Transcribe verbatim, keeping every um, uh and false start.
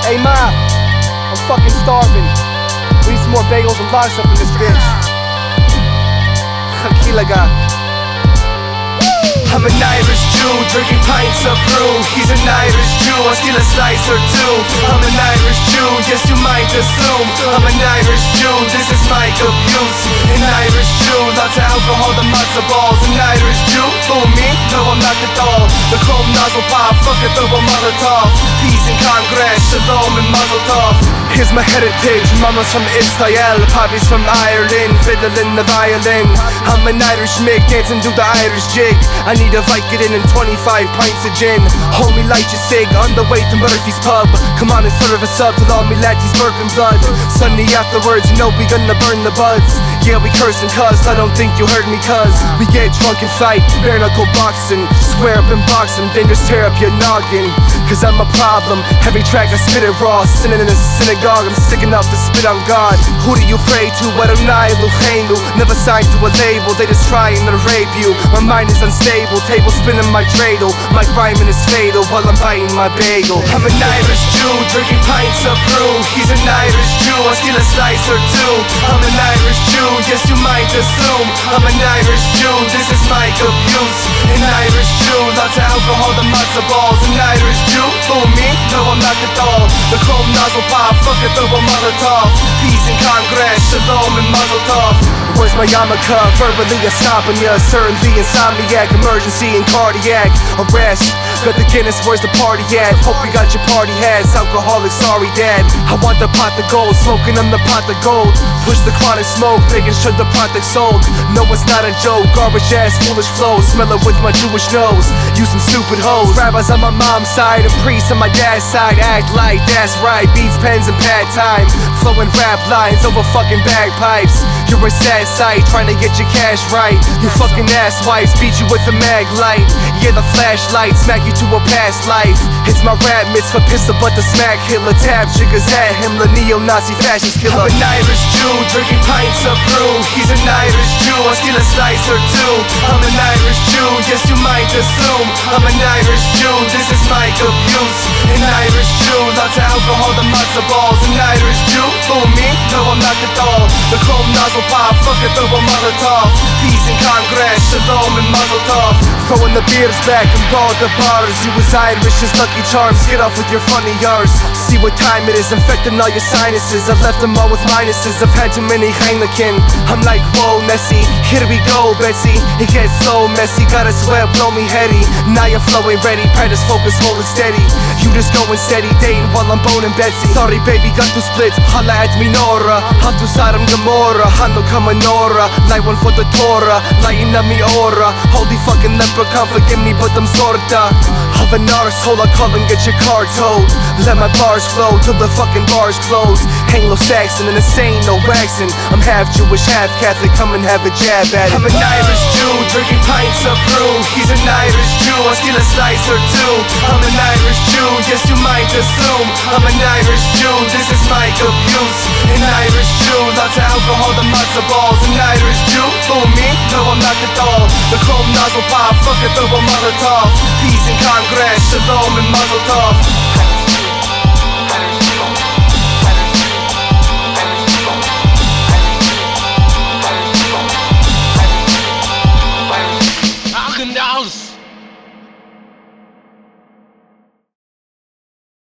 Hey ma, I'm fucking starving. We need some more bagels and lox up in this bitch. Hakilaga. I'm an Irish Jew, drinking pints of brew. He's an Irish Jew, I steal a slice or two. I'm an Irish Jew, yes you might assume I'm an Irish Jew, this is my abuse. An Irish Jew, lots of alcohol, the matzo balls. An Irish Jew, who me? No I'm not at all. The chrome nozzle pop, fuck it through a Molotov. Peace in Congress, shalom and mazel tov. Here's my heritage, mama's from Israel, papi's from Ireland, fiddling the violin. I'm an Irish Mick, dancing to the Irish jig. I need a Vicodin and twenty-five pints of gin. Homie, light your cig, on the way to Murphy's Pub. Come on and serve us up till all me laddies burping blood. Sunday afterwards, you know we gonna burn the buds. Yeah, we curse and cuss, I don't think you heard me cuz we get drunk and fight, bare knuckle boxing. Square up and box them, then just tear up your noggin. Cause I'm a problem, every track I spit it raw. Sinning in a synagogue, I'm sick enough to spit on God. Who do you pray to? Adonai Eloheinu. Never signed to a label, they just trying to rape you. My mind is unstable, table spinning my dreidel. My rhyming is fatal while I'm biting my bagel. I'm an Irish Jew, drinking pints of brew. He's an Irish Jew, I steal a slice or two. I'm an Irish Jew, yes you might assume I'm an Irish Jew, this is my abuse. An Irish Jew, lots of alcohol, the matzo balls. An Irish Jew, who me? No I'm not at all. The chrome nozzle pop, fuck it through a Molotov. Peace in Congress, shalom and mazel tov. Where's my yarmulke? Verbally I'm stopping ya. Certainly insomniac, emergency and cardiac arrest. Got the Guinness, where's the party at? Hope you got your party hats. Alcoholic, sorry dad. I want the pot of gold, smoking on the pot of gold. Push the chronic smoke, making sure the product sold. No, it's not a joke. Garbage ass, foolish flow. Smell it with my Jewish nose. You some stupid hoes. Rabbis on my mom's side and priests on my dad's side. Act like that's right. Beats, pens, and pad time. Flowing rap lines over fucking bagpipes. You're a sad sight, trying to get your cash right. You fucking asswipes beat you with a mag light. Yeah, the flashlight smack you to a past life. It's my rap mitzvah, pistol but the smack Hitler. Tab chiggers at him, the neo-Nazi fascist killer. I'm an Irish Jew, drinking pints of brew. He's an Irish Jew, I steal a slice or two. I'm an Irish Jew, yes you might assume I'm an Irish Jew, this is my abuse. An Irish Jew, lots of alcohol, the matzo balls. An Irish Jew, who me? No I'm not at all. The chrome nozzle pop, fuck it through a Molotov. Peace in Congress, shalom and mazel tov. Throwing the beers back and ball the bars. You was Irish as Lucky Charms, get off with your funny yards. See what time it is, infecting all your sinuses. I've left them all with minuses, I've had too many Heineken. I'm like, whoa, Nessie, here we go, Betsy. It gets so messy, gotta swear, blow me heady. Now you're flowing ready, practice, focus, hold it steady. You just going steady, dating while I'm boning Betsy. Sorry baby, got to split, holla at me Nora. Have to Sodom Gomorrah, Hano Kamanora. Light one for the Torah, lighting up me aura. Holy fucking leprechaun, forgive me, but I'm sorta of an arsehole, I call and get your car towed. Let my bars flow till the fucking bars close. Anglo-Saxon and this ain't no waxing. I'm half Jewish, half Catholic, come and have a jab at it. I'm an Irish Jew, drinking pints of brew. He's an Irish Jew, I steal a slice or two. I'm an Irish Jew, yes you might assume I'm an Irish Jew, this is my abuse. An Irish Jew, lots of alcohol, the matzo balls. An Irish Jew, who me? No I'm not at all. The chrome nozzle pop, fuck it through a Molotov. Peace in Congress, shalom and mazel tov.